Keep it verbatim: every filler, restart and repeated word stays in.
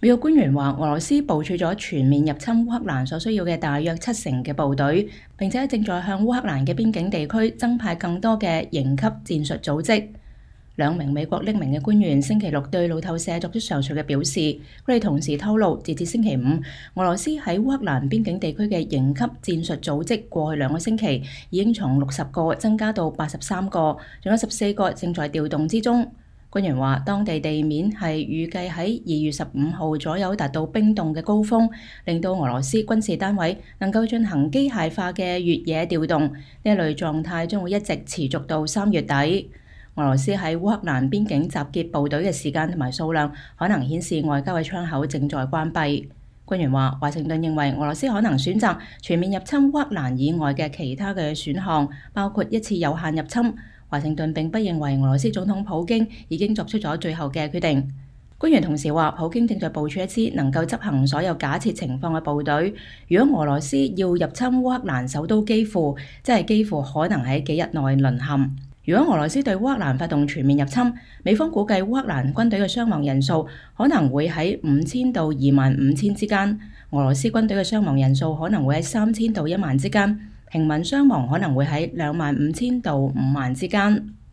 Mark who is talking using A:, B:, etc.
A: 美國官員話，俄羅斯部署咗全面入侵烏克蘭所需要嘅大約七成嘅部隊，並且正在向烏克蘭嘅邊境地區增派更多嘅營級戰術組織。兩名美國匿名嘅官員星期六對路透社作出上述嘅表示，佢哋同時透露，截至星期五，俄羅斯喺烏克蘭邊境地區嘅營級戰術組織過去兩個星期已經從六十個增加到八十三個，仲有十四個正在調動之中。官員話，當地地面係預計喺二月十五號左右達到冰凍嘅高峰，令到俄羅斯軍事單位能夠進行機械化嘅越野調動，呢一類狀態將會一直持續到三月底。俄羅斯喺烏克蘭邊境集結部隊嘅時間同埋數量，可能顯示外交嘅窗口正在關閉。官員話，華盛頓認為俄羅斯可能選擇全面入侵烏克蘭以外嘅其他嘅選項，包括一次有限入侵。華盛頓並不認為俄羅斯總統普京已經作出咗最後嘅決定。官員同時話，普京正在部署一支能夠執行所有假設情況嘅部隊。如果俄羅斯要入侵烏克蘭首都基輔，即係幾乎可能喺幾日內淪陷。如果俄羅斯對烏克蘭發動全面入侵，美方估計烏克蘭軍隊嘅傷亡人數可能會喺五千到二萬五千之間，俄羅斯軍隊嘅傷亡人數可能會喺三千到一萬之間。平民傷亡可能會喺兩萬五千到五萬之間。